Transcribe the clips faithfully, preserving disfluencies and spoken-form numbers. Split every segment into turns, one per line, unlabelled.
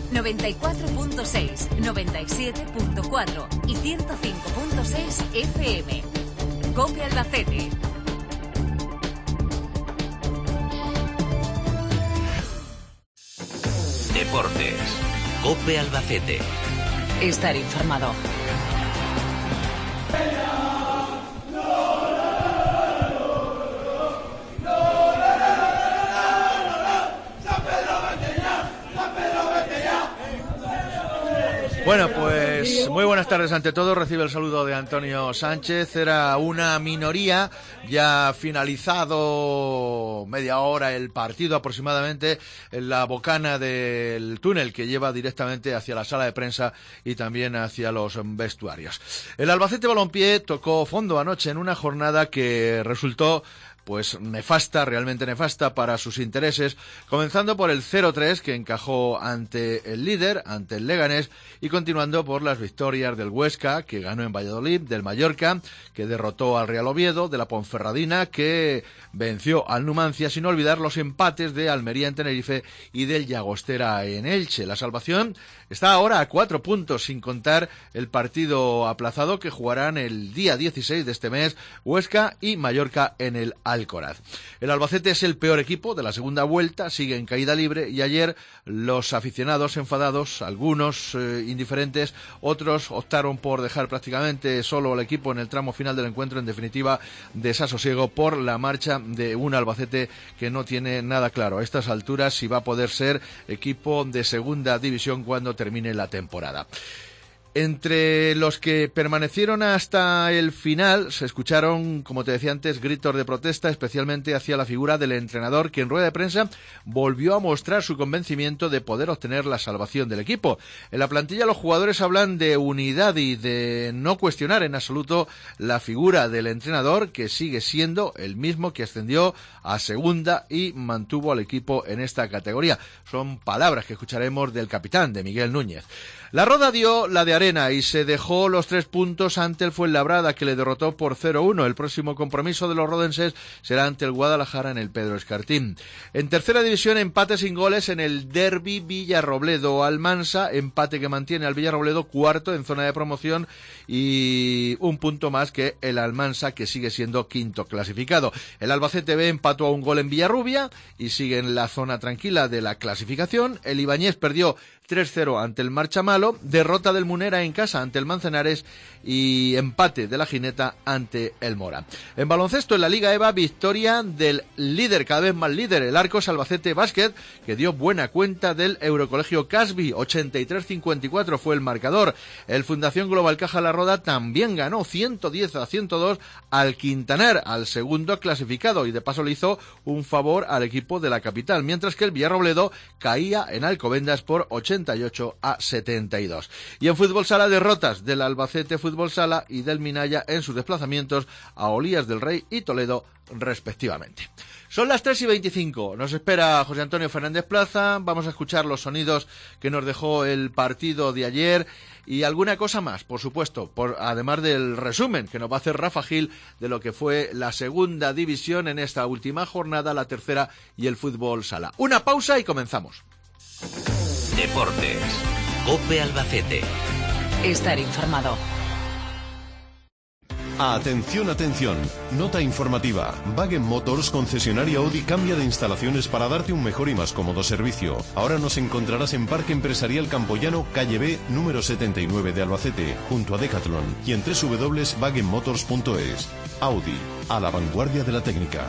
noventa y cuatro punto seis, noventa y siete punto cuatro y ciento cinco punto seis F M. COPE Albacete.
Deportes. COPE Albacete.
Estar informado.
Bueno, pues muy buenas tardes ante todo. Recibe el saludo de Antonio Sánchez. Era una minoría, ya finalizado media hora el partido aproximadamente en la bocana del túnel que lleva directamente hacia la sala de prensa y también hacia los vestuarios. El Albacete Balompié tocó fondo anoche en una jornada que resultó pues nefasta, realmente nefasta para sus intereses, comenzando por el cero tres que encajó ante el líder, ante el Leganés, y continuando por las victorias del Huesca, que ganó en Valladolid, del Mallorca, que derrotó al Real Oviedo, de la Ponferradina, que venció al Numancia, sin olvidar los empates de Almería en Tenerife y del Llagostera en Elche. La salvación está ahora a cuatro puntos, sin contar el partido aplazado que jugarán el día dieciséis de este mes, Huesca y Mallorca en el Alcoraz. El Albacete es el peor equipo de la segunda vuelta, sigue en caída libre, y ayer los aficionados enfadados, algunos eh, indiferentes, otros optaron por dejar prácticamente solo al equipo en el tramo final del encuentro, en definitiva desasosiego por la marcha de un Albacete que no tiene nada claro a estas alturas si va a poder ser equipo de segunda división cuando termine la temporada. Entre los que permanecieron hasta el final se escucharon, como te decía antes, gritos de protesta, especialmente hacia la figura del entrenador, que en rueda de prensa volvió a mostrar su convencimiento de poder obtener la salvación del equipo. En la plantilla los jugadores hablan de unidad y de no cuestionar en absoluto la figura del entrenador, que sigue siendo el mismo que ascendió a segunda y mantuvo al equipo en esta categoría. Son palabras que escucharemos del capitán, de Miguel Núñez. La Roda dio la de arena y se dejó los tres puntos ante el Fuenlabrada, que le derrotó por cero uno. El próximo compromiso de los rodenses será ante el Guadalajara en el Pedro Escartín. En tercera división, empate sin goles en el derbi Villarrobledo-Almansa, empate que mantiene al Villarrobledo cuarto en zona de promoción y un punto más que el Almansa, que sigue siendo quinto clasificado. El Albacete B empató a un gol en Villarrubia y sigue en la zona tranquila de la clasificación. El Ibáñez perdió tres cero ante el Marchamalo, derrota del Munera en casa ante el Manzanares y empate de la Gineta ante el Mora. En baloncesto, en la Liga EVA, victoria del líder, cada vez más líder, el Arcos Albacete Básquet, que dio buena cuenta del Eurocolegio Casby, ochenta y tres cincuenta y cuatro fue el marcador. El Fundación Global Caja La Roda también ganó ciento diez a ciento dos al Quintanar, al segundo clasificado, y de paso le hizo un favor al equipo de la capital, mientras que el Villarrobledo caía en Alcobendas por ochenta y ocho a setenta y dos. Y en fútbol sala, derrotas del Albacete Fútbol Sala y del Minaya en sus desplazamientos a Olías del Rey y Toledo respectivamente. Son las tres y veinticinco, nos espera José Antonio Fernández Plaza, vamos a escuchar los sonidos que nos dejó el partido de ayer y alguna cosa más, por supuesto, por, además del resumen que nos va a hacer Rafa Gil de lo que fue la segunda división en esta última jornada, la tercera y el fútbol sala. Una pausa y comenzamos.
Deportes. COPE Albacete.
Estar informado.
Atención, atención. Nota informativa. Wagen Motors, concesionaria Audi, cambia de instalaciones para darte un mejor y más cómodo servicio. Ahora nos encontrarás en Parque Empresarial Campoyano, calle B, número setenta y nueve de Albacete, junto a Decathlon, y en doble u doble u doble u punto wagen motors punto es. Audi, a la vanguardia de la técnica.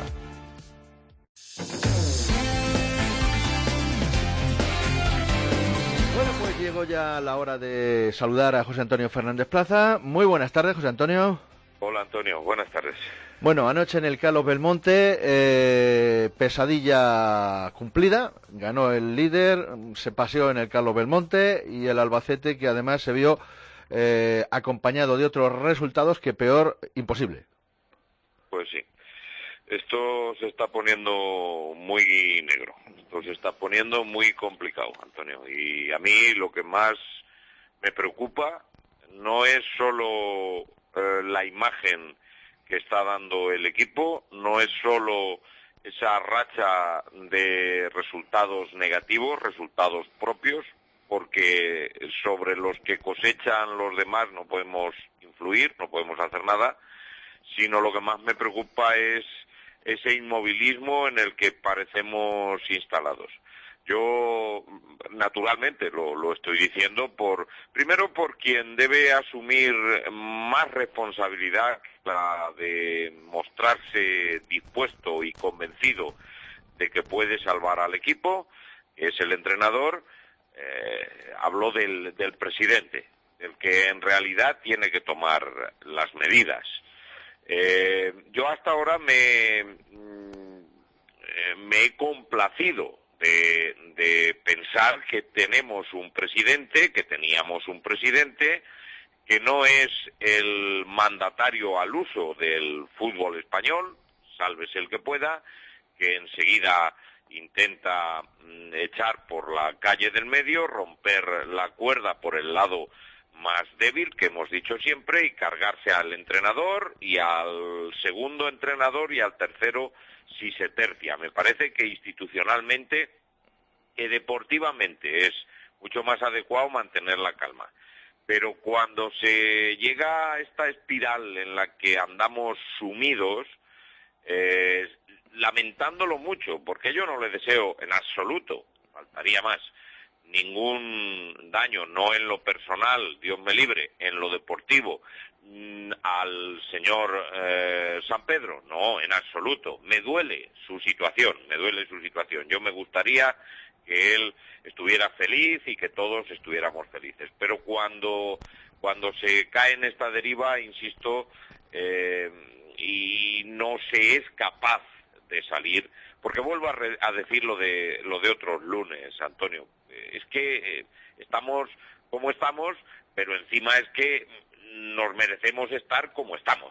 Llegó ya la hora de saludar a José Antonio Fernández Plaza. Muy buenas tardes, José Antonio.
Hola, Antonio. Buenas tardes.
Bueno, anoche en el Carlos Belmonte, eh, pesadilla cumplida. Ganó el líder, se paseó en el Carlos Belmonte y el Albacete, que además se vio eh, acompañado de otros resultados que peor, imposible.
Pues sí. Esto se está poniendo muy negro, esto se está poniendo muy complicado, Antonio. Y a mí lo que más me preocupa no es solo eh, la imagen que está dando el equipo, no es solo esa racha de resultados negativos, resultados propios, porque sobre los que cosechan los demás no podemos influir, no podemos hacer nada, sino lo que más me preocupa es ese inmovilismo en el que parecemos instalados. Yo, naturalmente, lo, lo estoy diciendo por, primero por quien debe asumir más responsabilidad, la de mostrarse dispuesto y convencido de que puede salvar al equipo, que es el entrenador. Eh, habló del, del presidente, del que en realidad tiene que tomar las medidas. Eh, yo hasta ahora me, me he complacido de, de pensar que tenemos un presidente, que teníamos un presidente, que no es el mandatario al uso del fútbol español, sálvese el que pueda, que enseguida intenta echar por la calle del medio, romper la cuerda por el lado más débil, que hemos dicho siempre, y cargarse al entrenador y al segundo entrenador y al tercero si se tercia. Me parece que institucionalmente y deportivamente es mucho más adecuado mantener la calma. Pero cuando se llega a esta espiral en la que andamos sumidos, eh, lamentándolo mucho, porque yo no le deseo en absoluto, faltaría más, ningún daño, no en lo personal, Dios me libre, en lo deportivo, al señor eh, San Pedro, no, en absoluto. Me duele su situación, me duele su situación. Yo me gustaría que él estuviera feliz y que todos estuviéramos felices. Pero cuando, cuando se cae en esta deriva, insisto, eh, y no se es capaz de salir, porque vuelvo a, re, a decir lo de, lo de otros lunes, Antonio, es que eh, estamos como estamos, pero encima es que nos merecemos estar como estamos,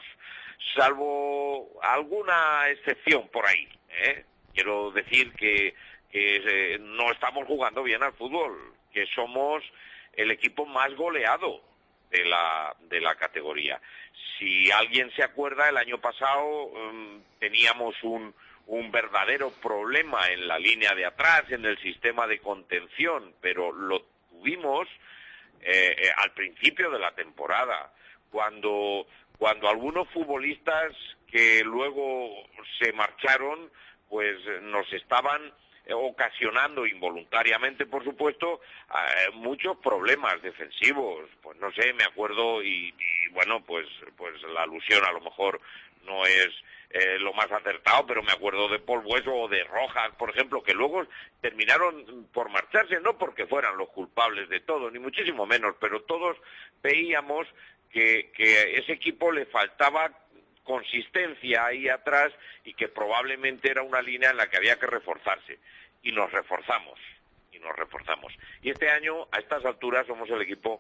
salvo alguna excepción por ahí, ¿eh? Quiero decir que, que eh, no estamos jugando bien al fútbol, que somos el equipo más goleado de la, de la categoría. Si alguien se acuerda, el año pasado um, teníamos un un verdadero problema en la línea de atrás, en el sistema de contención, pero lo tuvimos eh, eh, al principio de la temporada, cuando, cuando algunos futbolistas que luego se marcharon, pues nos estaban ocasionando involuntariamente, por supuesto, eh, muchos problemas defensivos. Pues no sé, me acuerdo y, y bueno, pues, pues la alusión a lo mejor no es Eh, lo más acertado, pero me acuerdo de Paul Hueso o de Rojas, por ejemplo, que luego terminaron por marcharse, no porque fueran los culpables de todo, ni muchísimo menos, pero todos veíamos que, que ese equipo le faltaba consistencia ahí atrás y que probablemente era una línea en la que había que reforzarse. Y nos reforzamos, y nos reforzamos. Y este año, a estas alturas, somos el equipo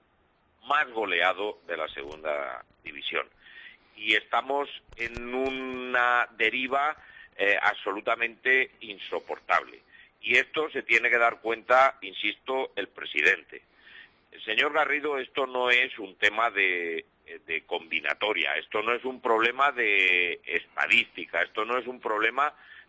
más goleado de la segunda división. Y estamos en una deriva eh, absolutamente insoportable. Y esto se tiene que dar cuenta, insisto, el presidente. El señor Garrido, esto no es un tema de, de combinatoria, esto no es un problema de estadística, esto no es un problema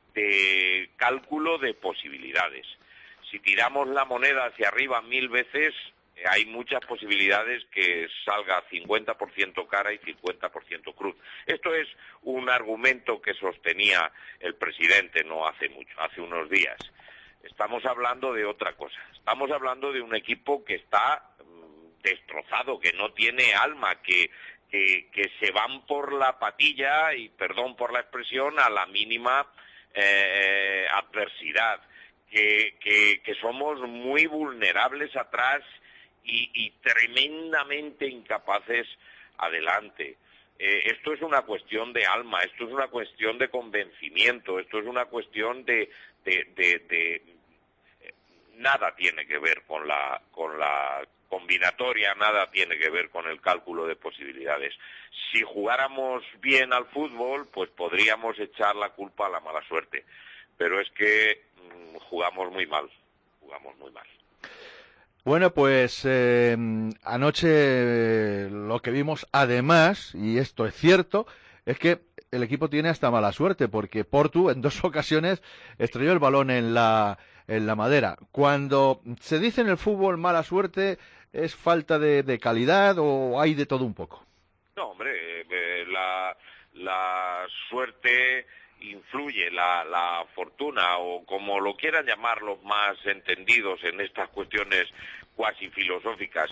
de cálculo de posibilidades. Si tiramos la moneda hacia arriba mil veces, hay muchas posibilidades que salga cincuenta por ciento cara y cincuenta por ciento cruz. Esto es un argumento que sostenía el presidente no hace mucho, hace unos días. Estamos hablando de otra cosa. Estamos hablando de un equipo que está mmm, destrozado, que no tiene alma, que, que, que se van por la patilla, y perdón por la expresión, a la mínima eh, adversidad, que, que, que somos muy vulnerables atrás Y, y tremendamente incapaces adelante. Eh, esto es una cuestión de alma, esto es una cuestión de convencimiento, esto es una cuestión de, de, de, de eh, nada tiene que ver con la, con la combinatoria, nada tiene que ver con el cálculo de posibilidades. Si jugáramos bien al fútbol, pues podríamos echar la culpa a la mala suerte, pero es que mmm, jugamos muy mal, jugamos muy mal.
Bueno, pues eh, anoche eh, lo que vimos además, y esto es cierto, es que el equipo tiene hasta mala suerte, porque Portu en dos ocasiones estrelló el balón en la en la madera. Cuando se dice en el fútbol mala suerte, ¿es falta de, de calidad o hay de todo un poco?
No, hombre, eh, la, la suerte influye, la, la fortuna, o como lo quieran llamar los más entendidos en estas cuestiones cuasi filosóficas.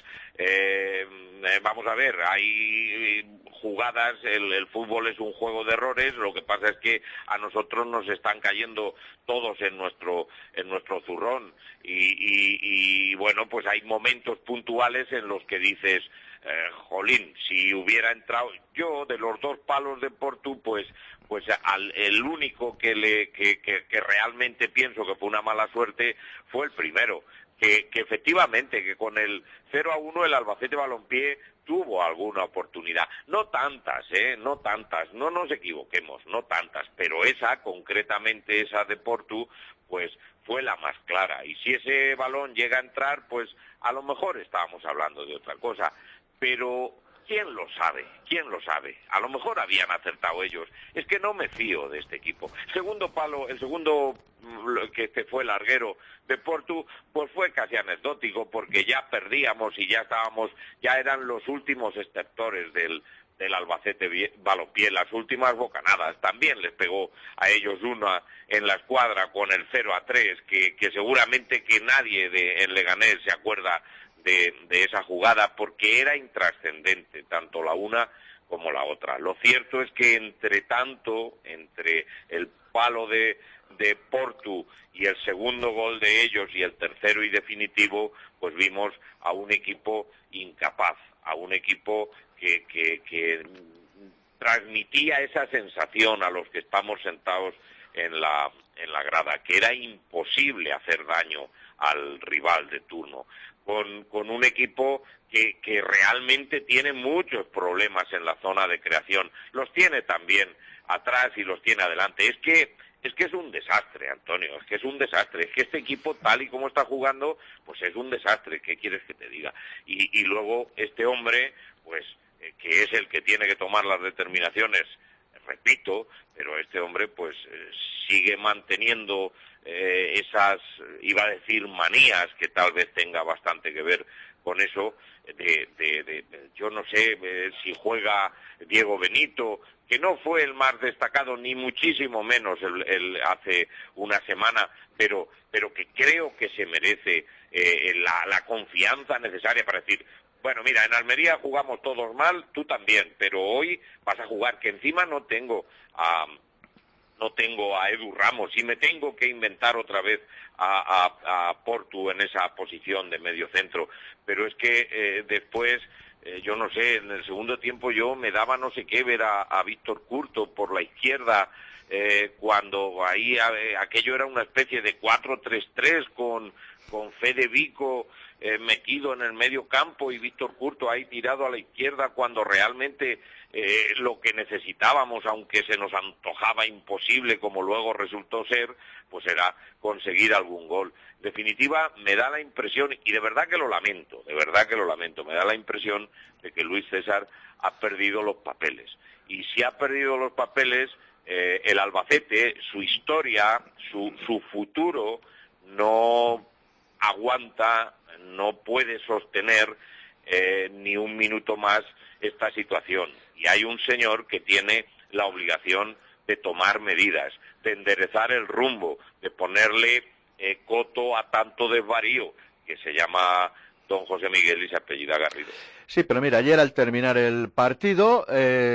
Eh, eh, vamos a ver, hay jugadas, el, el fútbol es un juego de errores, lo que pasa es que a nosotros nos están cayendo todos en nuestro en nuestro zurrón y, y, y bueno, pues hay momentos puntuales en los que dices, eh, jolín, si hubiera entrado yo de los dos palos de Portu, pues pues al, el único que le que, que, que realmente pienso que fue una mala suerte fue el primero. Que, que efectivamente, que con el cero a uno el Albacete Balompié tuvo alguna oportunidad. No tantas, ¿eh? No tantas, no nos equivoquemos, no tantas, pero esa, concretamente esa de Portu, pues fue la más clara. Y si ese balón llega a entrar, pues a lo mejor estábamos hablando de otra cosa. Pero ¿quién lo sabe? ¿Quién lo sabe? A lo mejor habían acertado ellos. Es que no me fío de este equipo. Segundo palo, el segundo que este fue larguero de Portu, pues fue casi anecdótico porque ya perdíamos y ya estábamos, ya eran los últimos exceptores del del Albacete Balompié, las últimas bocanadas. También les pegó a ellos una en la escuadra con el cero a tres, que, que seguramente que nadie de, en Leganés se acuerda de, de esa jugada porque era intrascendente, tanto la una como la otra. Lo cierto es que entre tanto, entre el palo de, de Portu y el segundo gol de ellos y el tercero y definitivo, pues vimos a un equipo incapaz, a un equipo que, que, que transmitía esa sensación a los que estamos sentados en la, en la grada, que era imposible hacer daño al rival de turno, con, con un equipo que, que realmente tiene muchos problemas en la zona de creación. Los tiene también atrás y los tiene adelante. Es que es que es un desastre, Antonio, es que es un desastre. Es que este equipo, tal y como está jugando, pues es un desastre. ¿Qué quieres que te diga? Y, y luego este hombre, pues, eh, que es el que tiene que tomar las determinaciones, repito, pero este hombre, pues, eh, sigue manteniendo eh, esas, iba a decir, manías, que tal vez tenga bastante que ver con eso, de, de, de, de yo no sé eh, si juega Diego Benito, que no fue el más destacado, ni muchísimo menos el, el hace una semana, pero pero que creo que se merece eh, la, la confianza necesaria para decir, bueno, mira, en Almería jugamos todos mal, tú también, pero hoy vas a jugar, que encima no tengo a... no tengo a Edu Ramos y me tengo que inventar otra vez a, a, a Portu en esa posición de medio centro, pero es que eh, después, eh, yo no sé, en el segundo tiempo yo me daba no sé qué ver a, a Víctor Curto por la izquierda, eh, cuando ahí eh, aquello era una especie de cuatro tres tres con, con Fede Vico eh, metido en el medio campo y Víctor Curto ahí tirado a la izquierda, cuando realmente Eh, lo que necesitábamos, aunque se nos antojaba imposible, como luego resultó ser, pues era conseguir algún gol. En definitiva, me da la impresión, y de verdad que lo lamento, de verdad que lo lamento, me da la impresión de que Luis César ha perdido los papeles. Y si ha perdido los papeles, eh, el Albacete, su historia, su, su futuro, no aguanta, no puede sostener eh, ni un minuto más esta situación. Y hay un señor que tiene la obligación de tomar medidas, de enderezar el rumbo, de ponerle eh, coto a tanto desvarío, que se llama don José Miguel y se apellida Garrido.
Sí, pero mira, ayer al terminar el partido,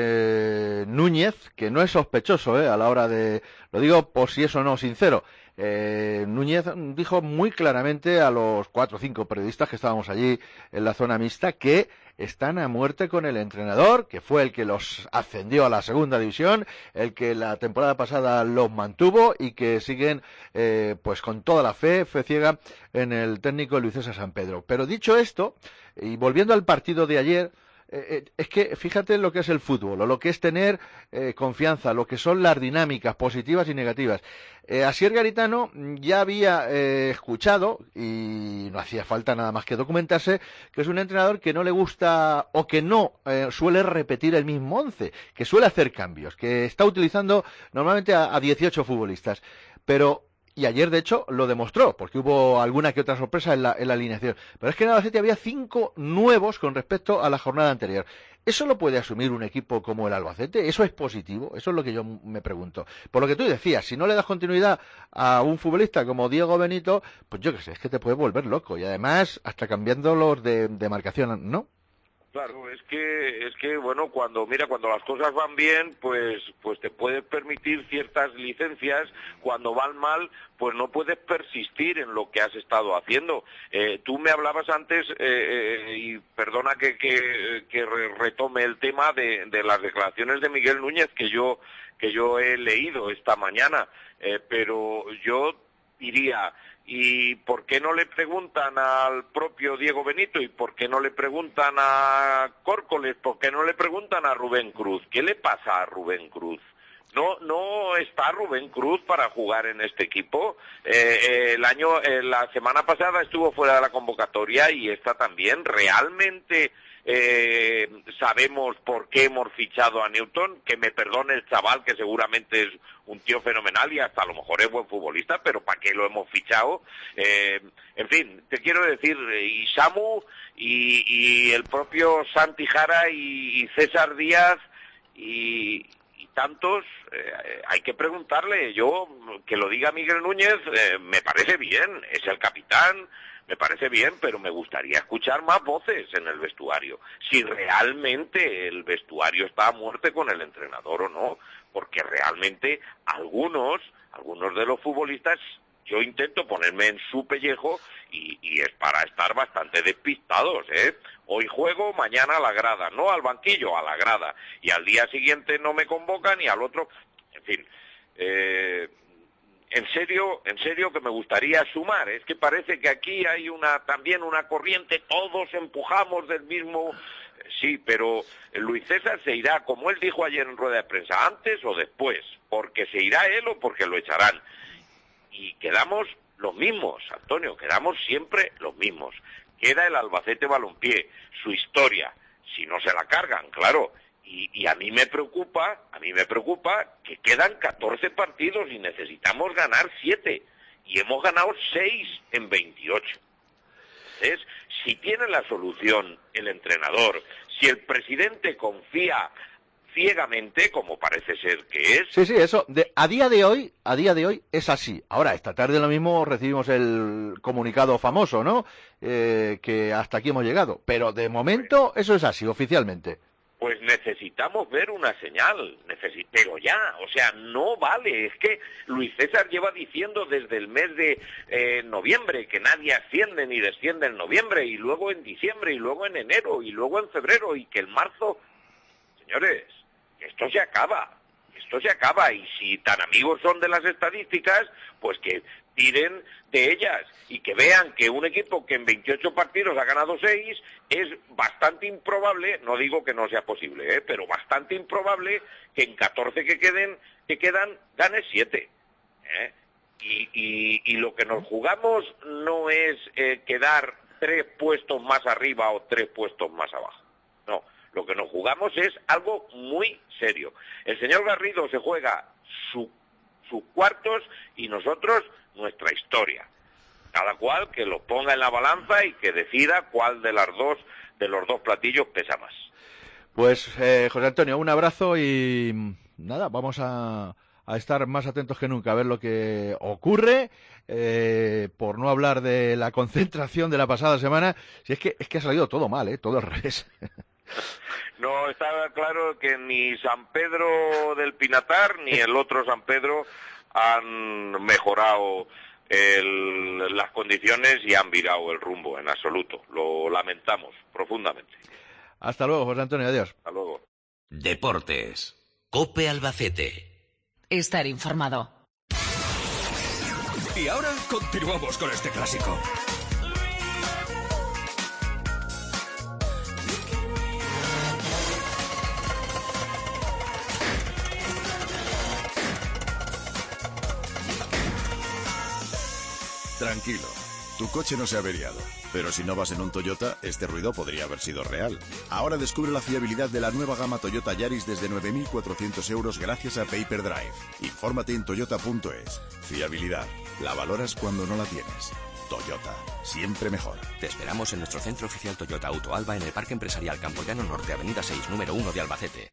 eh, Núñez, que no es sospechoso eh, a la hora de, lo digo por si es o no sincero, eh, Núñez dijo muy claramente a los cuatro o cinco periodistas que estábamos allí en la zona mixta que están a muerte con el entrenador, que fue el que los ascendió a la segunda división, el que la temporada pasada los mantuvo y que siguen eh, pues con toda la fe, fe ciega en el técnico Luis César San Pedro. Pero dicho esto, y volviendo al partido de ayer, eh, eh, es que fíjate lo que es el fútbol, o lo que es tener eh, confianza, lo que son las dinámicas positivas y negativas. Eh, Asier Garitano ya había eh, escuchado, y no hacía falta nada más que documentarse, que es un entrenador que no le gusta o que no eh, suele repetir el mismo once, que suele hacer cambios, que está utilizando normalmente a, a dieciocho futbolistas. Pero y ayer de hecho lo demostró, porque hubo alguna que otra sorpresa en la, en la alineación. Pero es que en Albacete había cinco nuevos con respecto a la jornada anterior. ¿Eso lo puede asumir un equipo como el Albacete? ¿Eso es positivo? Eso es lo que yo me pregunto. Por lo que tú decías, si no le das continuidad a un futbolista como Diego Benito, pues yo qué sé, es que te puede volver loco. Y además, hasta cambiando los de, de marcación, ¿no?
Claro, es que, es que, bueno, cuando, mira, cuando las cosas van bien, pues, pues te puedes permitir ciertas licencias. Cuando van mal, pues no puedes persistir en lo que has estado haciendo. Eh, tú me hablabas antes, eh, eh, y perdona que, que, que retome el tema de, de las declaraciones de Miguel Núñez que yo, que yo he leído esta mañana, eh, pero yo diría, ¿y por qué no le preguntan al propio Diego Benito? ¿Y por qué no le preguntan a Córcoles? ¿Por qué no le preguntan a Rubén Cruz? ¿Qué le pasa a Rubén Cruz? No, no está Rubén Cruz para jugar en este equipo. Eh, eh, el año, eh, la semana pasada estuvo fuera de la convocatoria y esta también. Realmente eh, sabemos por qué hemos fichado a Newton. Que me perdone el chaval, que seguramente es un tío fenomenal y hasta a lo mejor es buen futbolista, pero ¿para qué lo hemos fichado? Eh, en fin, te quiero decir, y Samu y, y el propio Santi Jara y, y César Díaz y tantos, eh, hay que preguntarle. Yo, que lo diga Miguel Núñez, eh, me parece bien, es el capitán, me parece bien, pero me gustaría escuchar más voces en el vestuario, si realmente el vestuario está a muerte con el entrenador o no, porque realmente algunos, algunos de los futbolistas, yo intento ponerme en su pellejo y, y es para estar bastante despistados, ¿eh? Hoy juego, mañana a la grada, no al banquillo, a la grada, y al día siguiente no me convocan y al otro, en fin, eh, en serio, en serio que me gustaría sumar, es que parece que aquí hay una también una corriente, todos empujamos del mismo, sí, pero Luis César se irá, como él dijo ayer en rueda de prensa, antes o después, porque se irá él o porque lo echarán. Y quedamos los mismos, Antonio, quedamos siempre los mismos. Queda el Albacete Balompié, su historia, si no se la cargan, claro. Y, y a mí me preocupa, a mí me preocupa que quedan catorce partidos y necesitamos ganar siete. Y hemos ganado seis en veintiocho. Entonces, si tiene la solución el entrenador, si el presidente confía ciegamente, como parece ser que es.
Sí, sí, eso, de, a día de hoy, a día de hoy es así. Ahora, esta tarde lo mismo recibimos el comunicado famoso, ¿no? Eh, que hasta aquí hemos llegado. Pero de momento eso es así, oficialmente.
Pues necesitamos ver una señal, necesi- pero ya, o sea, no vale. Es que Luis César lleva diciendo desde el mes de eh, noviembre que nadie asciende ni desciende en noviembre, y luego en diciembre, y luego en enero, y luego en febrero, y que el marzo. Señores, esto se acaba, esto se acaba, y si tan amigos son de las estadísticas, pues que tiren de ellas y que vean que un equipo que en veintiocho partidos ha ganado seis es bastante improbable, no digo que no sea posible, ¿eh? pero bastante improbable que en catorce que queden que quedan gane siete. ¿eh? Y, y, y lo que nos jugamos no es eh, quedar tres puestos más arriba o tres puestos más abajo, no. Lo que nos jugamos es algo muy serio. El señor Garrido se juega su, sus cuartos y nosotros nuestra historia. Cada cual que lo ponga en la balanza y que decida cuál de las dos de los dos platillos pesa más.
Pues eh, José Antonio, un abrazo y nada, vamos a, a estar más atentos que nunca a ver lo que ocurre. Eh, por no hablar de la concentración de la pasada semana, si es que es que ha salido todo mal, ¿eh? Todo al revés.
No, está claro que ni San Pedro del Pinatar ni el otro San Pedro han mejorado el, las condiciones y han virado el rumbo en absoluto. Lo lamentamos profundamente.
Hasta luego, José Antonio, adiós.
Hasta luego.
Deportes. COPE Albacete.
Estar informado.
Y ahora continuamos con este clásico.
Tranquilo, tu coche no se ha averiado, pero si no vas en un Toyota, este ruido podría haber sido real. Ahora descubre la fiabilidad de la nueva gama Toyota Yaris desde nueve mil cuatrocientos euros gracias a Paper Drive. Infórmate en toyota punto es. Fiabilidad La valoras cuando no la tienes. Toyota, siempre mejor.
Te esperamos en nuestro centro oficial Toyota Auto Alba en el Parque Empresarial Campoyano Norte, Avenida seis, número uno de Albacete.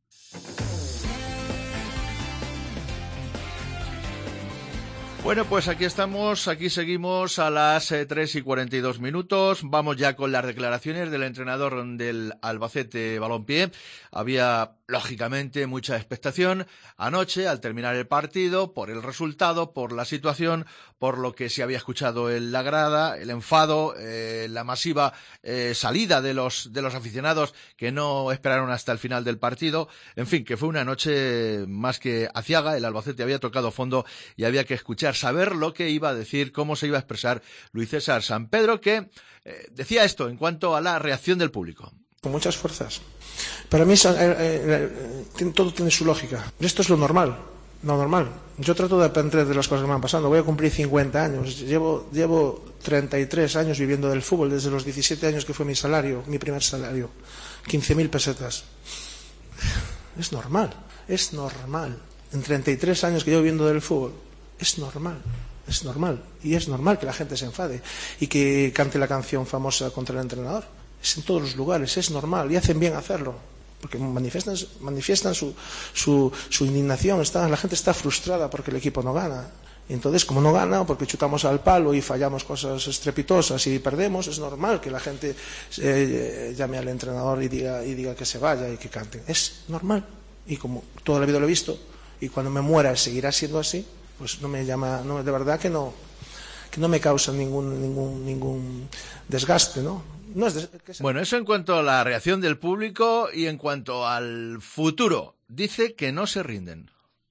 Bueno, pues aquí estamos, aquí seguimos a las eh, tres y cuarenta y dos minutos. Vamos ya con las declaraciones del entrenador del Albacete Balompié. Había, lógicamente, mucha expectación anoche al terminar el partido por el resultado, por la situación, por lo que se había escuchado en la grada, el enfado, eh, la masiva eh, salida de los, de los aficionados que no esperaron hasta el final del partido. En fin, que fue una noche más que aciaga. El Albacete había tocado fondo y había que escuchar, saber lo que iba a decir, cómo se iba a expresar Luis César Sampedro, que eh, decía esto en cuanto a la reacción del público.
Con muchas fuerzas. Para mí eh, eh, eh, todo tiene su lógica. Esto es lo normal, lo normal. Yo trato de aprender de las cosas que me van pasando. Voy a cumplir cincuenta años. Llevo, llevo treinta y tres años viviendo del fútbol, desde los diecisiete años que fue mi salario, mi primer salario. quince mil pesetas. Es normal, es normal. En treinta y tres años que llevo viviendo del fútbol, es normal, es normal. Y es normal que la gente se enfade y que cante la canción famosa contra el entrenador. Es en todos los lugares, es normal y hacen bien hacerlo, porque manifiestan, manifiestan su, su, su indignación. Está, la gente está frustrada porque el equipo no gana. Y entonces, como no gana, o porque chutamos al palo y fallamos cosas estrepitosas y perdemos, es normal que la gente eh, llame al entrenador y diga, y diga que se vaya y que canten. Es normal. Y como toda la vida lo he visto, y cuando me muera seguirá siendo así, pues no me llama, no, de verdad que no, que no me causa ningún, ningún, ningún desgaste, ¿no? No es des...
Bueno, eso en cuanto a la reacción del público y en cuanto al futuro. Dice que no se rinden.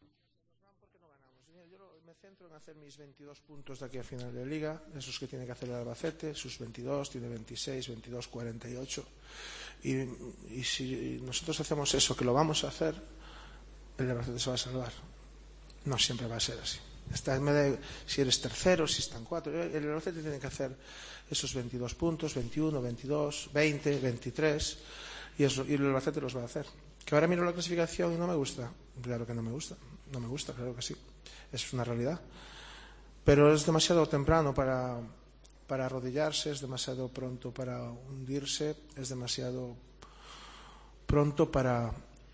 Yo me centro en hacer mis veintidós puntos de aquí a final de liga, esos que tiene que hacer el Albacete, sus veintidós, tiene veintiséis, veintidós, cuarenta y ocho. Y, y si nosotros hacemos eso, que lo vamos a hacer, el Albacete se va a salvar. No siempre va a ser así. Está en medio, si eres tercero, si están cuatro, el Albacete tiene que hacer esos veintidós puntos, veintiuno, veintidós, veinte, veintitrés, y, eso, y el Albacete los va a hacer. Que ahora miro la clasificación y no me gusta. Claro que no me gusta, no me gusta, claro que sí. Eso es una realidad. Pero es demasiado temprano para, para arrodillarse, es demasiado pronto para hundirse, es demasiado pronto para,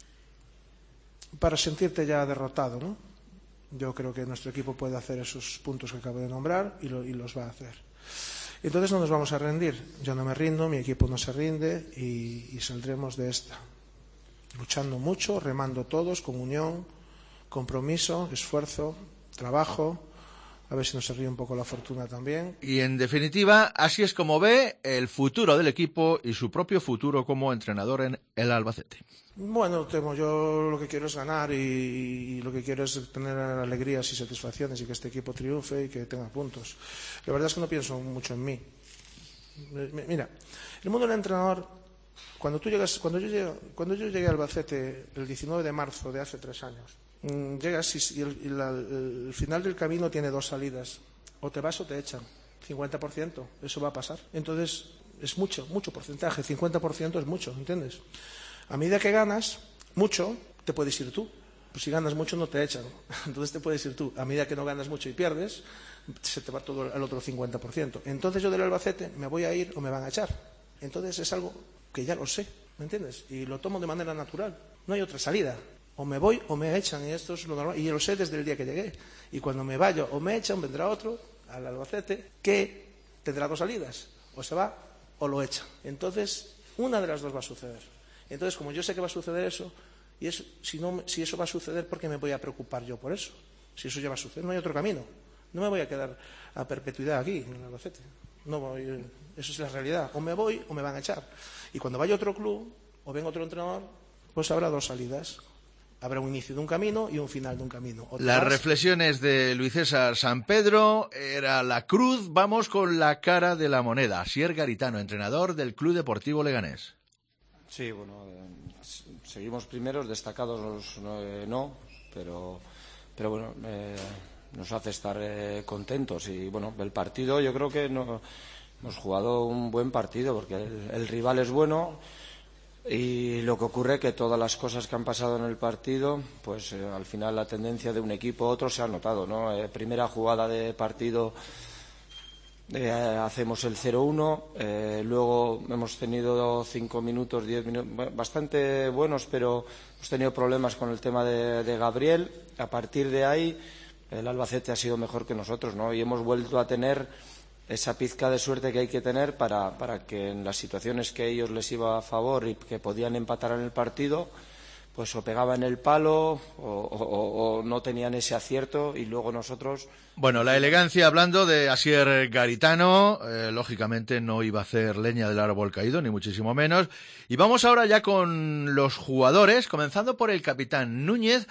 para sentirte ya derrotado, ¿no? Yo creo que nuestro equipo puede hacer esos puntos que acabo de nombrar y, lo, y los va a hacer. Entonces no nos vamos a rendir. Yo no me rindo, mi equipo no se rinde y, y saldremos de esta. Luchando mucho, remando todos, con unión, compromiso, esfuerzo, trabajo. A ver si nos se ríe un poco la fortuna también.
Y en definitiva, así es como ve el futuro del equipo y su propio futuro como entrenador en el Albacete.
Bueno, temo, yo lo que quiero es ganar y, y lo que quiero es tener alegrías y satisfacciones y que este equipo triunfe y que tenga puntos. La verdad es que no pienso mucho en mí. Mira, el mundo del entrenador, cuando tú llegas, cuando yo llegué, cuando yo llegué al Albacete el diecinueve de marzo de hace tres años, llegas y, y, el, y la, el final del camino tiene dos salidas. O te vas o te echan. cincuenta por ciento, eso va a pasar. Entonces, es mucho, mucho porcentaje. cincuenta por ciento es mucho, ¿entiendes? A medida que ganas mucho, te puedes ir tú. Pues si ganas mucho no te echan. Entonces te puedes ir tú. A medida que no ganas mucho y pierdes, se te va todo al otro cincuenta por ciento. Entonces yo del Albacete me voy a ir o me van a echar. Entonces es algo que ya lo sé, ¿me entiendes? Y lo tomo de manera natural. No hay otra salida. O me voy o me echan, y esto es lo normal. Y yo lo sé desde el día que llegué. Y cuando me vaya o me echan, vendrá otro al Albacete que tendrá dos salidas. O se va o lo echan. Entonces, una de las dos va a suceder. Entonces, como yo sé que va a suceder eso, y eso, si, no, si eso va a suceder, ¿por qué me voy a preocupar yo por eso? Si eso ya va a suceder, no hay otro camino. No me voy a quedar a perpetuidad aquí, en el Albacete. No voy, eso es la realidad. O me voy o me van a echar. Y cuando vaya otro club, o venga otro entrenador, pues habrá dos salidas. Habrá un inicio de un camino y un final de un camino. Otra
Las
más.
reflexiones de Luis César Sampedro era la cruz. Vamos con la cara de la moneda. Asier Garitano, entrenador del Club Deportivo Leganés.
Sí, bueno, eh, seguimos primeros, destacados eh, no, pero, pero bueno, eh, nos hace estar eh, contentos. Y bueno, el partido yo creo que no, hemos jugado un buen partido porque el, el rival es bueno. Y lo que ocurre es que todas las cosas que han pasado en el partido, pues eh, al final la tendencia de un equipo a otro se ha notado, ¿no? Eh, primera jugada de partido eh, hacemos el cero uno, eh, luego hemos tenido cinco minutos, diez minutos bastante buenos, pero hemos tenido problemas con el tema de, de Gabriel. A partir de ahí el Albacete ha sido mejor que nosotros, ¿no? Y hemos vuelto a tener esa pizca de suerte que hay que tener para, para que en las situaciones que a ellos les iba a favor y que podían empatar en el partido, pues o pegaban el palo o, o, o no tenían ese acierto y luego nosotros...
Bueno, la elegancia, hablando de Asier Garitano, eh, lógicamente no iba a hacer leña del árbol caído, ni muchísimo menos. Y vamos ahora ya con los jugadores, comenzando por el capitán Núñez,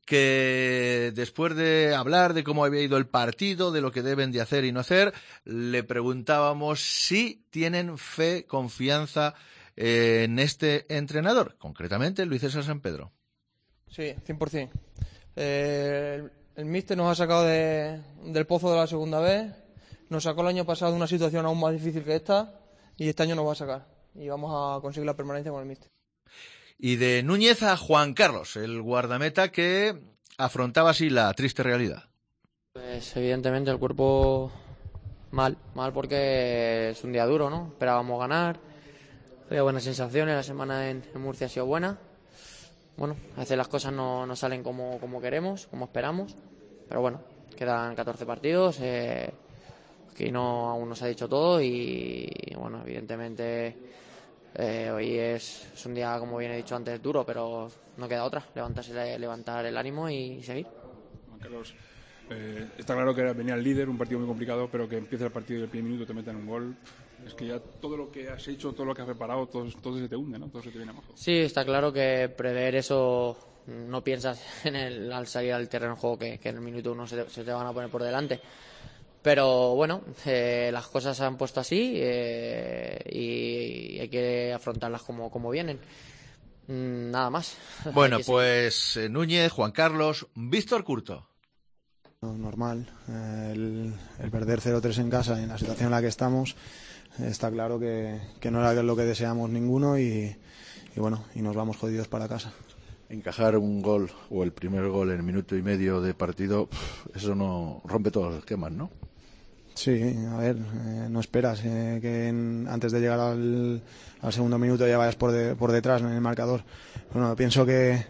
que después de hablar de cómo había ido el partido, de lo que deben de hacer y no hacer, le preguntábamos si tienen fe, confianza eh, en este entrenador, concretamente Luis César San Pedro.
Sí, cien por ciento. Eh, el, el míster nos ha sacado de, del pozo de la segunda vez, nos sacó el año pasado de una situación aún más difícil que esta y este año nos va a sacar y vamos a conseguir la permanencia con el míster.
Y de Núñez a Juan Carlos, el guardameta que afrontaba así la triste realidad.
Pues evidentemente el cuerpo mal, mal porque es un día duro, ¿no? Esperábamos ganar, había buenas sensaciones, la semana en, en Murcia ha sido buena. Bueno, a veces las cosas no, no salen como, como queremos, como esperamos, pero bueno, quedan catorce partidos, eh, aquí no, aún no se ha dicho todo y bueno, evidentemente... Eh, hoy es, es un día, como bien he dicho antes, duro, pero no queda otra, levantarse, levantar el ánimo y seguir.
Carlos, eh, está claro que venía el líder, un partido muy complicado, pero que empiece el partido y el primer minuto te metan un gol, es que ya todo lo que has hecho, todo lo que has preparado, todo, todo se te hunde, ¿no? Todo se te viene abajo.
Sí, está claro que prever eso, no piensas en el, al salir al terreno de juego que, que en el minuto uno se te, se te van a poner por delante. Pero bueno, eh, las cosas se han puesto así eh, y hay que afrontarlas como, como vienen. Mm, nada más.
Bueno, pues eh, Núñez, Juan Carlos, Víctor Curto.
Normal, el, el perder cero tres en casa en la situación en la que estamos, está claro que, que no era lo que deseamos ninguno y, y bueno, y nos vamos jodidos para casa.
Encajar un gol o el primer gol en minuto y medio de partido, eso no rompe todos los esquemas, ¿no?
Sí, a ver, eh, no esperas eh, que en, antes de llegar al, al segundo minuto ya vayas por, de, por detrás en el marcador. Bueno, pienso que,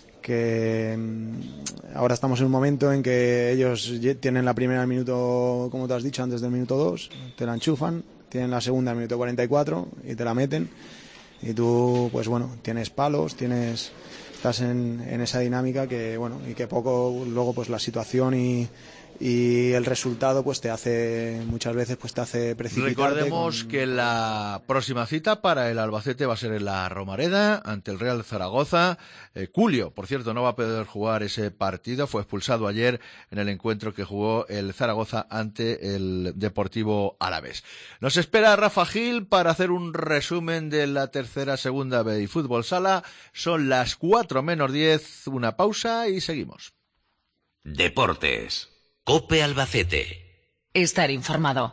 que ahora estamos en un momento en que ellos tienen la primera al minuto, como te has dicho, antes del minuto dos, te la enchufan, tienen la segunda al minuto cuarenta y cuatro y te la meten y tú, pues bueno, tienes palos, tienes estás en, en esa dinámica que, bueno, y que poco luego pues la situación y y el resultado pues te hace muchas veces pues te hace precipitarte.
Recordemos
con...
que la próxima cita para el Albacete va a ser en la Romareda ante el Real Zaragoza. eh, Culio, por cierto, no va a poder jugar ese partido, fue expulsado ayer en el encuentro que jugó el Zaragoza ante el Deportivo Alavés. Nos espera Rafa Gil para hacer un resumen de la tercera segunda B y Fútbol Sala. Son las cuatro menos diez, una pausa y seguimos.
Deportes. COPE Albacete.
Estar informado.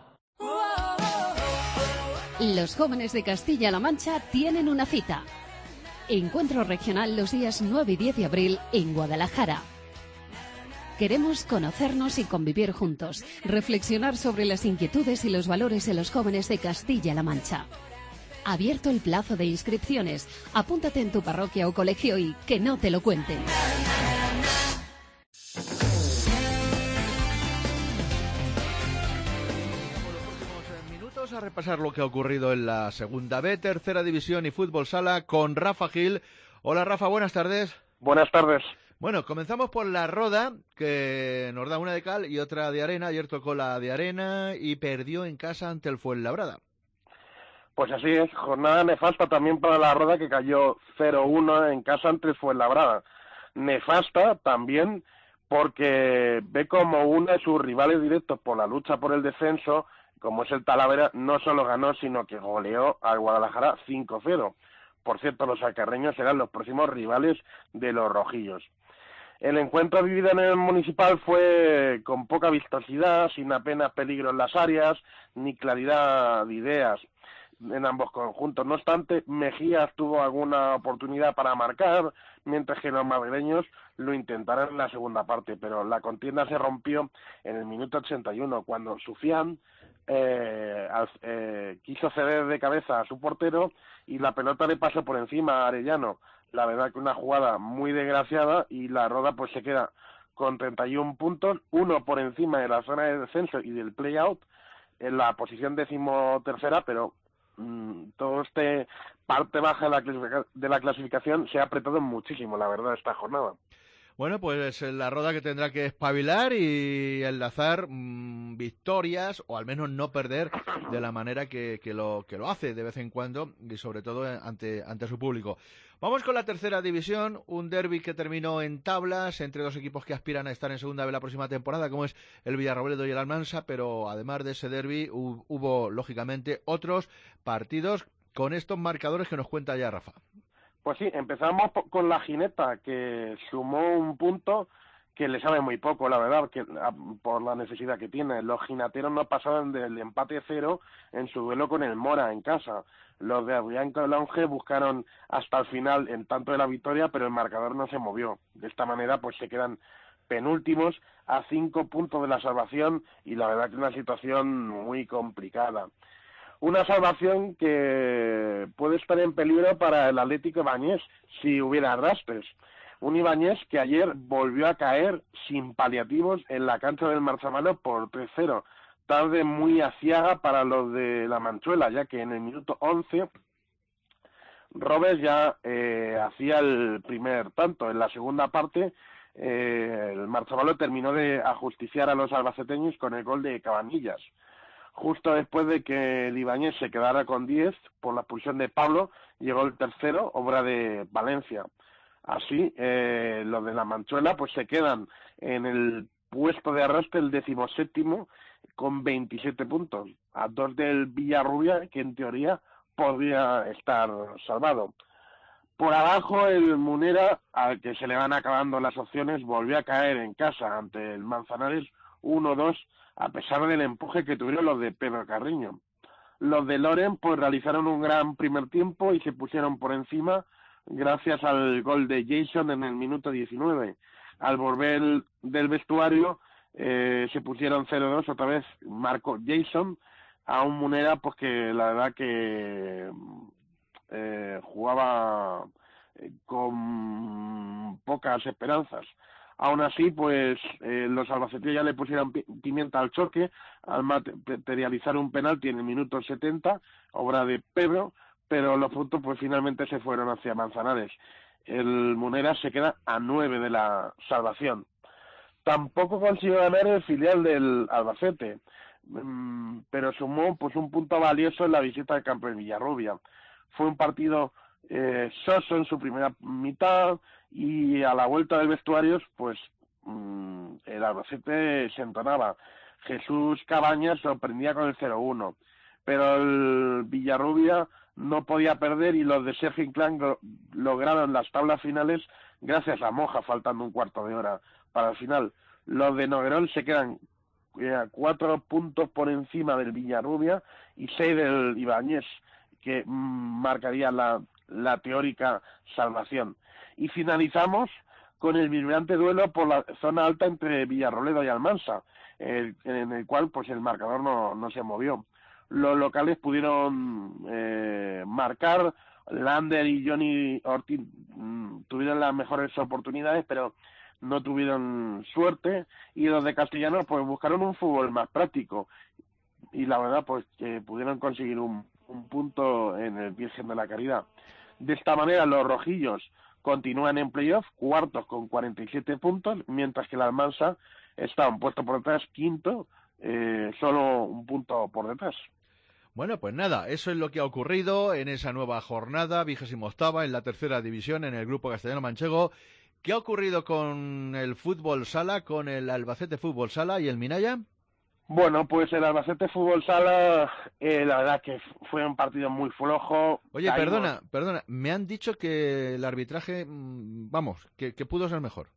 Los jóvenes de Castilla-La Mancha tienen una cita. Encuentro regional los días nueve y diez de abril en Guadalajara. Queremos conocernos y convivir juntos, reflexionar sobre las inquietudes y los valores de los jóvenes de Castilla-La Mancha. Abierto el plazo de inscripciones. Apúntate en tu parroquia o colegio y que no te lo cuenten.
A repasar lo que ha ocurrido en la segunda B, tercera división y fútbol sala con Rafa Gil. Hola Rafa, buenas tardes.
Buenas tardes.
Bueno, comenzamos por la Roda, que nos da una de cal y otra de arena. Ayer tocó la de arena y perdió en casa ante el Fuenlabrada.
Pues así es, jornada nefasta también para la Roda, que cayó cero uno en casa ante el Fuenlabrada. Nefasta también porque ve como uno de sus rivales directos por la lucha por el descenso, como es el Talavera, no solo ganó, sino que goleó al Guadalajara cinco cero. Por cierto, los alcarreños serán los próximos rivales de los rojillos. El encuentro vivido en el Municipal fue con poca vistosidad, sin apenas peligro en las áreas, ni claridad de ideas. en ambos conjuntos. No obstante, Mejías tuvo alguna oportunidad para marcar, mientras que los madrileños lo intentaron en la segunda parte, pero la contienda se rompió en el minuto ochenta y uno, cuando Sufián eh, eh, quiso ceder de cabeza a su portero y la pelota le pasó por encima a Arellano. La verdad que una jugada muy desgraciada, y la Roda pues se queda con treinta y uno puntos, uno por encima de la zona de descenso y del play-out, en la posición decimotercera, pero mmm, todo este parte baja de la, clasific- de la clasificación se ha apretado muchísimo, la verdad, esta jornada.
Bueno, pues la Roda que tendrá que espabilar y enlazar mmm, victorias, o al menos no perder de la manera que, que, lo, que lo hace de vez en cuando, y sobre todo ante, ante su público. Vamos con la tercera división, un derbi que terminó en tablas entre dos equipos que aspiran a estar en segunda vez la próxima temporada, como es el Villarrobledo y el Almansa, pero además de ese derbi hubo, hubo lógicamente otros partidos con estos marcadores que nos cuenta ya Rafa.
Pues sí, empezamos con la Gineta, que sumó un punto que le sabe muy poco, la verdad, que por la necesidad que tiene. Los ginateros no pasaron del empate cero en su duelo con el Mora en casa. Los de Adrián Colonge buscaron hasta el final en tanto de la victoria, pero el marcador no se movió. De esta manera, pues se quedan penúltimos a cinco puntos de la salvación, y la verdad que es una situación muy complicada. Una salvación que puede estar en peligro para el Atlético Ibáñez si hubiera arrastres. Un Ibáñez que ayer volvió a caer sin paliativos en la cancha del Marzamalo por tres cero. Tarde muy aciaga para los de la Manchuela, ya que en el minuto once Robes ya eh, hacía el primer tanto. En la segunda parte eh, el Marzamalo terminó de ajusticiar a los albaceteños con el gol de Cabanillas. Justo después de que el Ibáñez se quedara con diez por la expulsión de Pablo, llegó el tercero, obra de Valencia. Así, eh, los de la Manchuela pues se quedan en el puesto de arrastre, el decimoséptimo, con veintisiete puntos, a dos del Villarrubia, que en teoría podría estar salvado. Por abajo, el Munera, al que se le van acabando las opciones, volvió a caer en casa ante el Manzanares uno dos, a pesar del empuje que tuvieron los de Pedro Carriño. Los de Loren pues realizaron un gran primer tiempo y se pusieron por encima gracias al gol de Jason en el minuto diecinueve. Al volver del vestuario eh, se pusieron cero dos, otra vez marcó Jason a un Munera pues que la verdad que eh, jugaba con pocas esperanzas. Aún así, pues eh, los albaceteños ya le pusieron pimienta al choque al materializar un penalti en el minuto setenta, obra de Pedro, pero los puntos pues finalmente se fueron hacia Manzanares. El Munera se queda a nueve de la salvación. Tampoco consiguió ganar el filial del Albacete, mmm, pero sumó pues un punto valioso en la visita al campo de Villarrubia. Fue un partido eh, soso en su primera mitad, y a la vuelta del vestuario pues mmm, el Albacete se entonaba. Jesús Cabañas sorprendía con el cero uno, pero el Villarrubia no podía perder, y los de Sergio Inclán lo, lograron las tablas finales gracias a Moja, faltando un cuarto de hora para el final. Los de Noguerol se quedan eh, cuatro puntos por encima del Villarrubia y seis del Ibáñez, que mmm, marcaría la, la teórica salvación. Y finalizamos con el vibrante duelo por la zona alta entre Villarrobledo y Almansa, el, en el cual pues el marcador no, no se movió. Los locales pudieron eh, marcar. Lander y Johnny Ortiz mmm, tuvieron las mejores oportunidades, pero no tuvieron suerte, y los de Castellanos pues buscaron un fútbol más práctico, y la verdad pues que pudieron conseguir un, un punto en el Virgen de la Caridad. De esta manera los rojillos continúan en playoff, cuartos con cuarenta y siete puntos, mientras que la Almansa está un puesto por detrás, quinto, eh, solo un punto por detrás.
Bueno, pues nada, eso es lo que ha ocurrido en esa nueva jornada, vigésima octava, en la tercera división, en el grupo castellano manchego. ¿Qué ha ocurrido con el fútbol sala, con el Albacete Fútbol Sala y el Minaya?
Bueno, pues el Albacete Fútbol Sala, eh, la verdad que fue un partido muy flojo.
Oye, Caímos... perdona, perdona, me han dicho que el arbitraje, vamos, que, que pudo ser mejor.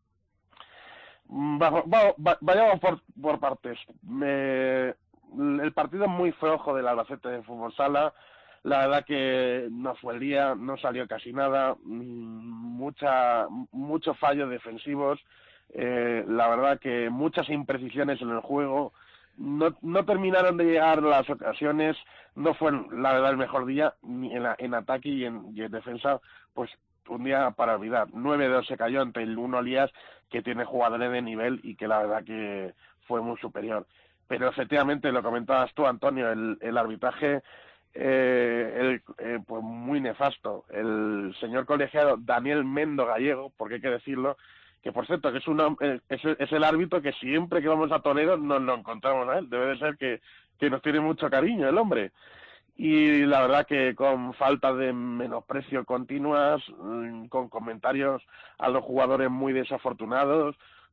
Bajo, bajo, vayamos por, por partes. Me... El partido es muy flojo del Albacete de Fútbol Sala. la verdad que no fue el día, no salió casi nada, mucha, muchos fallos defensivos, eh, la verdad que muchas imprecisiones en el juego, no, no terminaron de llegar las ocasiones, no fue la verdad el mejor día, ni en, la, en ataque y en, y en defensa, pues un día para olvidar. nueve dos se cayó ante el Uno Lías, que tiene jugadores de nivel y que la verdad que fue muy superior. Pero efectivamente, lo comentabas tú, Antonio, el, el arbitraje eh, el, eh, pues muy nefasto. El señor colegiado Daniel Mendo Gallego, porque hay que decirlo, que por cierto, que es, una, eh, es, es el árbitro que siempre que vamos a Toledo nos lo encontramos a él. Debe de ser que, que nos tiene mucho cariño el hombre. Y la verdad que con falta de menosprecio continuas, con comentarios a los jugadores muy desafortunados,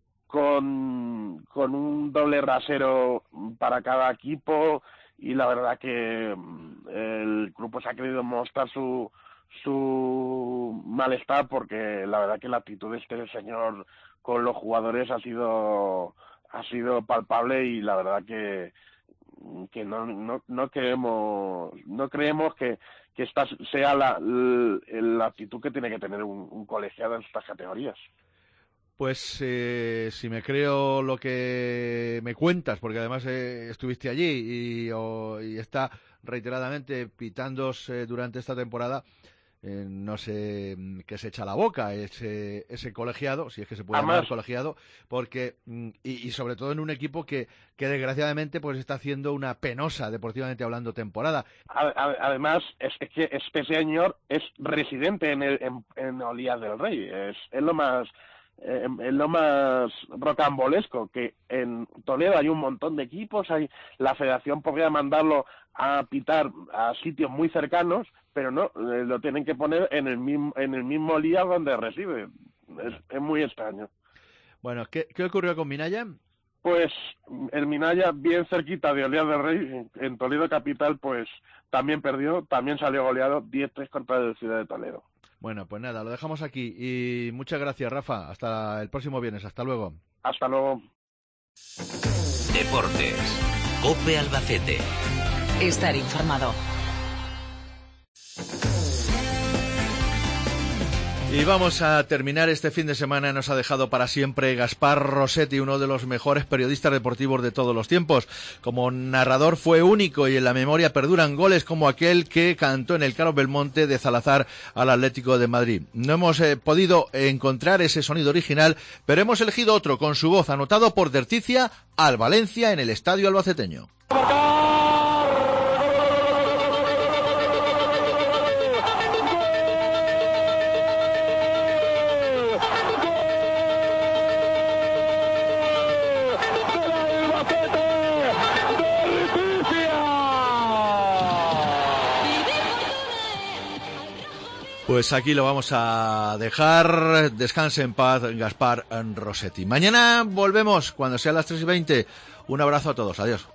con, con un doble rasero para cada equipo, y la verdad que el grupo se ha querido mostrar su su malestar, porque la verdad que la actitud de este señor con los jugadores ha sido ha sido palpable, y la verdad que que no no no creemos no creemos que que esta sea la, la, la actitud que tiene que tener un, un colegiado en estas categorías.
Pues eh, si me creo lo que me cuentas, porque además eh, estuviste allí y, o, y está reiteradamente pitándose durante esta temporada, eh, no sé qué se echa a la boca ese, ese colegiado, si es que se puede llamar colegiado, porque y, y sobre todo en un equipo que, que desgraciadamente pues está haciendo una penosa, deportivamente hablando, temporada.
Además, es, es que este señor es residente en, el, en, en Olías del Rey, es, es lo más... Eh, es lo más rocambolesco, que en Toledo hay un montón de equipos, hay la federación podría mandarlo a pitar a sitios muy cercanos, pero no, eh, lo tienen que poner en el mismo en el mismo Olías donde reside. Es, es muy extraño.
Bueno, ¿qué, qué ocurrió con Minaya?
Pues el Minaya, bien cerquita de Olías del Rey, en, en Toledo capital, pues también perdió, también salió goleado diez tres contra el Ciudad de Toledo.
Bueno, pues nada, lo dejamos aquí y muchas gracias, Rafa. Hasta el próximo viernes. Hasta luego.
Hasta luego.
Deportes. COPE Albacete.
Estar informado.
Y vamos a terminar este fin de semana. Nos ha dejado para siempre Gaspar Rossetti, uno de los mejores periodistas deportivos de todos los tiempos. Como narrador fue único y en la memoria perduran goles como aquel que cantó en el Carlos Belmonte de Zalazar al Atlético de Madrid. No hemos eh, podido encontrar ese sonido original, pero hemos elegido otro con su voz, anotado por Derticia al Valencia en el estadio albaceteño. Pues aquí lo vamos a dejar. Descanse en paz, Gaspar Rossetti. Mañana volvemos cuando sea las tres y veinte. Un abrazo a todos. Adiós.